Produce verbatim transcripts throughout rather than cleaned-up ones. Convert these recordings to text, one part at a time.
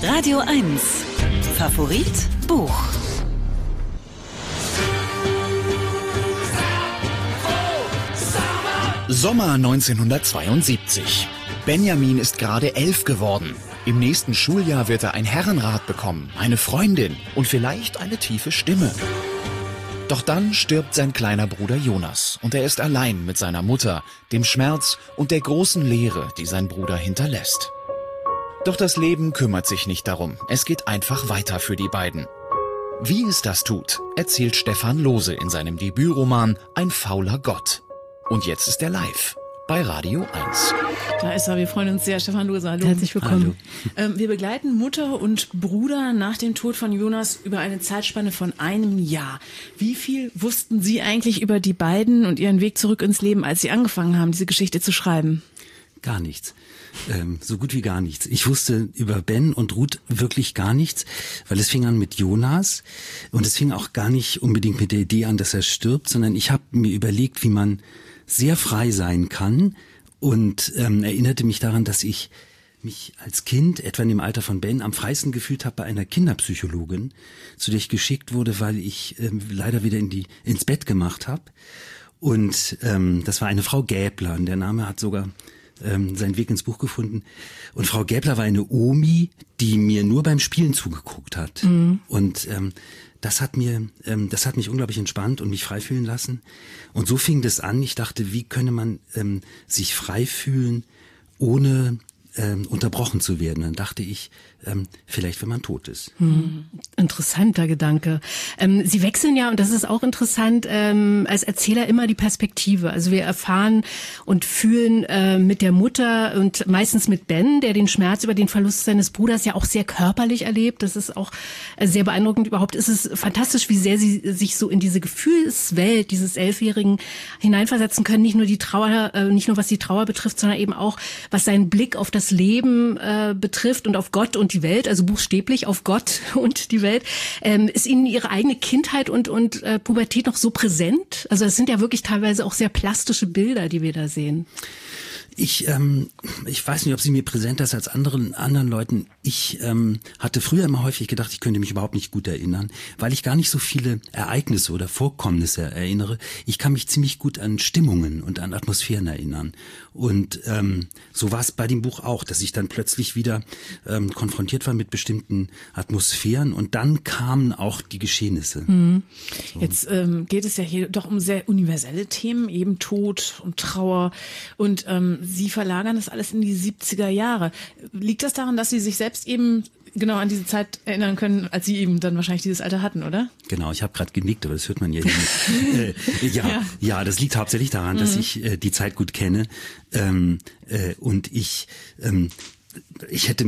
Radio eins. Favorit Buch. Sommer neunzehnhundertzweiundsiebzig. Benjamin ist gerade elf geworden. Im nächsten Schuljahr wird er ein Herrenrad bekommen, eine Freundin und vielleicht eine tiefe Stimme. Doch dann stirbt sein kleiner Bruder Jonas und er ist allein mit seiner Mutter, dem Schmerz und der großen Leere, die sein Bruder hinterlässt. Doch das Leben kümmert sich nicht darum, es geht einfach weiter für die beiden. Wie es das tut, erzählt Stefan Lohse in seinem Debütroman Ein fauler Gott. Und jetzt ist er live bei Radio eins. Da ist er, wir freuen uns sehr. Stefan Lohse, hallo. Herzlich willkommen. Ähm, wir begleiten Mutter und Bruder nach dem Tod von Jonas über eine Zeitspanne von einem Jahr. Wie viel wussten Sie eigentlich über die beiden und ihren Weg zurück ins Leben, als Sie angefangen haben, diese Geschichte zu schreiben? Gar nichts. Ähm, so gut wie gar nichts. Ich wusste über Ben und Ruth wirklich gar nichts, weil es fing an mit Jonas und es fing auch gar nicht unbedingt mit der Idee an, dass er stirbt, sondern ich habe mir überlegt, wie man sehr frei sein kann und ähm, erinnerte mich daran, dass ich mich als Kind, etwa in dem Alter von Ben, am freisten gefühlt habe bei einer Kinderpsychologin, zu der ich geschickt wurde, weil ich ähm, leider wieder in die ins Bett gemacht habe. Und ähm, das war eine Frau Gäbler, und der Name hat sogar ähm, seinen Weg ins Buch gefunden. Und Frau Gäbler war eine Omi, die mir nur beim Spielen zugeguckt hat. Mhm. Und ähm, das hat mir, ähm, das hat mich unglaublich entspannt und mich frei fühlen lassen. Und so fing das an. Ich dachte, wie könne man ähm, sich frei fühlen, ohne ähm, unterbrochen zu werden? Dann dachte ich, ähm, vielleicht wenn man tot ist. Hm. Interessanter Gedanke. Ähm, Sie wechseln ja, und das ist auch interessant, ähm, als Erzähler immer die Perspektive. Also wir erfahren und fühlen äh, mit der Mutter und meistens mit Ben, der den Schmerz über den Verlust seines Bruders ja auch sehr körperlich erlebt. Das ist auch äh, sehr beeindruckend. Überhaupt ist es fantastisch, wie sehr Sie sich so in diese Gefühlswelt dieses Elfjährigen hineinversetzen können. Nicht nur die Trauer, äh, nicht nur was die Trauer betrifft, sondern eben auch, was seinen Blick auf das Leben äh, betrifft und auf Gott und die Welt, also buchstäblich auf Gott und die Welt. Ähm, ist Ihnen Ihre eigene Kindheit und, und äh, Pubertät noch so präsent? Also es sind ja wirklich teilweise auch sehr plastische Bilder, die wir da sehen. Ich, ähm, ich weiß nicht, ob sie mir präsenter ist als anderen, anderen Leuten. Ich ähm, hatte früher immer häufig gedacht, ich könnte mich überhaupt nicht gut erinnern, weil ich gar nicht so viele Ereignisse oder Vorkommnisse erinnere. Ich kann mich ziemlich gut an Stimmungen und an Atmosphären erinnern. Und ähm, so war es bei dem Buch auch, dass ich dann plötzlich wieder ähm, konfrontiert war mit bestimmten Atmosphären und dann kamen auch die Geschehnisse. Mhm. So. Jetzt ähm, geht es ja hier doch um sehr universelle Themen, eben Tod und Trauer und ähm, Sie verlagern das alles in die siebziger Jahre. Liegt das daran, dass Sie sich selbst eben genau an diese Zeit erinnern können, als Sie eben dann wahrscheinlich dieses Alter hatten, oder? Genau, ich habe gerade genickt, aber das hört man ja nicht. äh, ja, ja, ja, das liegt hauptsächlich daran, mhm. dass ich äh, die Zeit gut kenne ähm, äh, und ich ähm, Ich hätte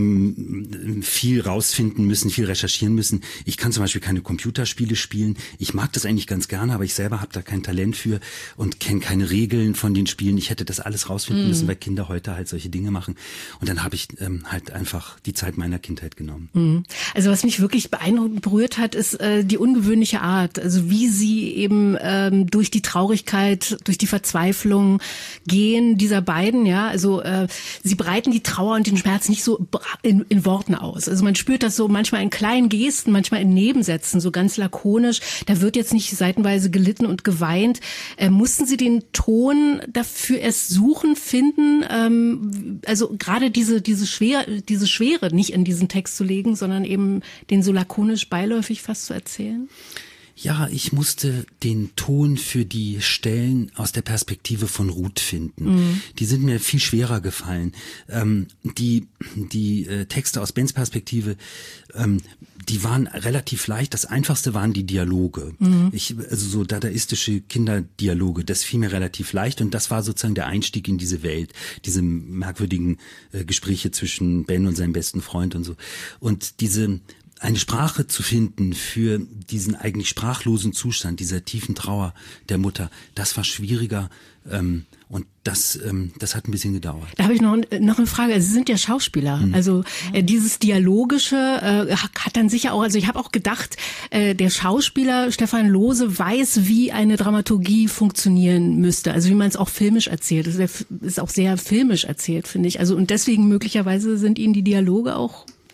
viel rausfinden müssen, viel recherchieren müssen. Ich kann zum Beispiel keine Computerspiele spielen. Ich mag das eigentlich ganz gerne, aber ich selber habe da kein Talent für und kenne keine Regeln von den Spielen. Ich hätte das alles rausfinden mm. müssen, weil Kinder heute halt solche Dinge machen. Und dann habe ich ähm, halt einfach die Zeit meiner Kindheit genommen. Mm. Also was mich wirklich beeindruckend berührt hat, ist äh, die ungewöhnliche Art. Also wie Sie eben ähm, durch die Traurigkeit, durch die Verzweiflung gehen dieser beiden. Ja, also äh, Sie breiten die Trauer und den Schmerz nicht so in, in Worten aus. Also man spürt das so manchmal in kleinen Gesten, manchmal in Nebensätzen, so ganz lakonisch. Da wird jetzt nicht seitenweise gelitten und geweint. Äh, mussten Sie den Ton dafür erst suchen, finden? Ähm, also gerade diese, diese Schwere, diese Schwere nicht in diesen Text zu legen, sondern eben den so lakonisch beiläufig fast zu erzählen? Ja, ich musste den Ton für die Stellen aus der Perspektive von Ruth finden. Mhm. Die sind mir viel schwerer gefallen. Ähm, die die äh, Texte aus Bens Perspektive, ähm, die waren relativ leicht. Das Einfachste waren die Dialoge. Mhm. Ich, also so dadaistische Kinderdialoge, das fiel mir relativ leicht und das war sozusagen der Einstieg in diese Welt, diese merkwürdigen äh, Gespräche zwischen Ben und seinem besten Freund und so. Und diese eine Sprache zu finden für diesen eigentlich sprachlosen Zustand, dieser tiefen Trauer der Mutter, das war schwieriger ähm, und das ähm, das hat ein bisschen gedauert. Da habe ich noch, noch eine Frage. Sie sind ja Schauspieler, hm. also äh, dieses Dialogische äh, hat dann sicher auch, also ich habe auch gedacht, äh, der Schauspieler Stefan Lohse weiß, wie eine Dramaturgie funktionieren müsste, also wie man es auch filmisch erzählt. Das ist, ist auch sehr filmisch erzählt, finde ich. Also und deswegen möglicherweise sind Ihnen die Dialoge auch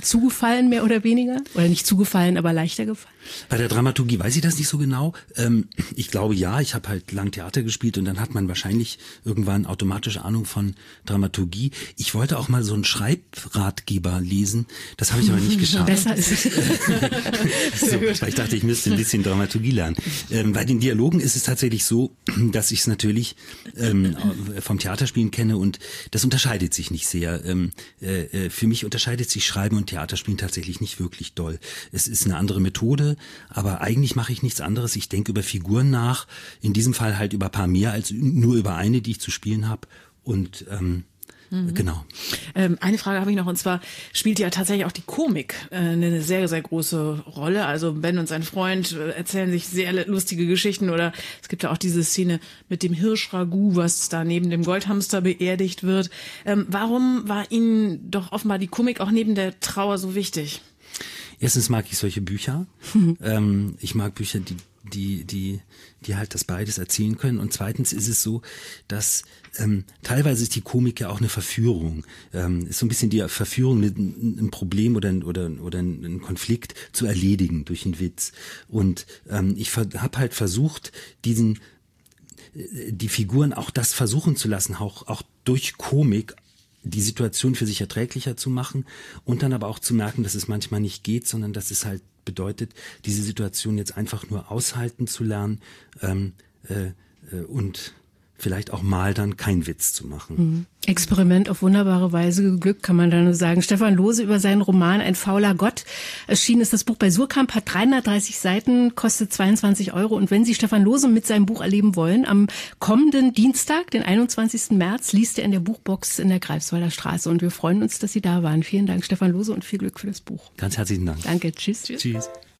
zugefallen, mehr oder weniger? Oder nicht zugefallen, aber leichter gefallen? Bei der Dramaturgie weiß ich das nicht so genau. Ähm, ich glaube ja, ich habe halt lang Theater gespielt und dann hat man wahrscheinlich irgendwann automatische Ahnung von Dramaturgie. Ich wollte auch mal so einen Schreibratgeber lesen, das habe ich aber nicht geschafft. Besser ist es. So, weil ich dachte, ich müsste ein bisschen Dramaturgie lernen. Ähm, bei den Dialogen ist es tatsächlich so, dass ich es natürlich ähm, vom Theaterspielen kenne und das unterscheidet sich nicht sehr. Ähm, äh, für mich unterscheidet sich Schreiben und Theaterspielen tatsächlich nicht wirklich doll. Es ist eine andere Methode, aber eigentlich mache ich nichts anderes. Ich denke über Figuren nach, in diesem Fall halt über ein paar mehr als nur über eine, die ich zu spielen habe. Und ähm, mhm. genau. Ähm, eine Frage habe ich noch, und zwar spielt ja tatsächlich auch die Komik äh, eine sehr, sehr große Rolle. Also Ben und sein Freund äh, erzählen sich sehr lustige Geschichten, oder es gibt ja auch diese Szene mit dem Hirschragout, was da neben dem Goldhamster beerdigt wird. Ähm, warum war Ihnen doch offenbar die Komik auch neben der Trauer so wichtig? Erstens mag ich solche Bücher. Mhm. Ähm, ich mag Bücher, die die die die halt das beides erzählen können. Und zweitens ist es so, dass ähm, teilweise ist die Komik ja auch eine Verführung. Ähm, ist so ein bisschen die Verführung, ein, ein Problem oder ein, oder oder ein Konflikt zu erledigen durch einen Witz. Und ähm, ich habe halt versucht, diesen die Figuren auch das versuchen zu lassen, auch auch durch Komik die Situation für sich erträglicher zu machen und dann aber auch zu merken, dass es manchmal nicht geht, sondern dass es halt bedeutet, diese Situation jetzt einfach nur aushalten zu lernen ähm, äh, äh, und vielleicht auch mal dann keinen Witz zu machen. Mhm. Experiment auf wunderbare Weise geglückt, kann man da nur sagen. Stefan Lohse über seinen Roman Ein fauler Gott. Erschienen ist das Buch bei Suhrkamp, hat dreihundertdreißig Seiten, kostet zweiundzwanzig Euro. Und wenn Sie Stefan Lohse mit seinem Buch erleben wollen, am kommenden Dienstag, den einundzwanzigsten März, liest er in der Buchbox in der Greifswalder Straße. Und wir freuen uns, dass Sie da waren. Vielen Dank, Stefan Lohse, und viel Glück für das Buch. Ganz herzlichen Dank. Danke, tschüss. Tschüss. Tschüss.